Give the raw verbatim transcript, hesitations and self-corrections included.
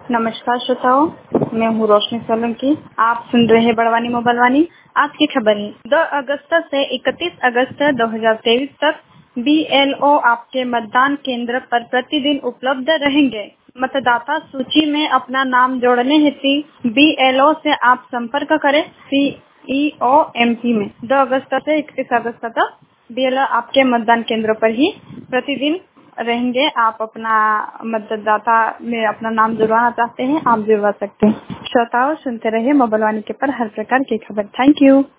नमस्कार श्रोताओ, मैं हूँ रोशनी सोलंकी। आप सुन रहे हैं बड़वानी मोबाइलवानी। आज की खबर है दो अगस्त से इकतीस अगस्त दो हज़ार तेईस तक बीएलओ आपके मतदान केंद्र पर प्रतिदिन उपलब्ध रहेंगे। मतदाता सूची में अपना नाम जोड़ने हेतु बीएलओ से आप संपर्क करें। सीईओ एमपी में दो अगस्त से इकतीस अगस्त तक बीएलओ आपके मतदान केंद्र पर ही प्रतिदिन रहेंगे। आप अपना मतदाता में अपना नाम जुड़वाना चाहते हैं, आप जुड़वा सकते हैं। श्रोताओं, सुनते रहिए मोबाइलवानी के पर हर प्रकार की खबर। Thank you.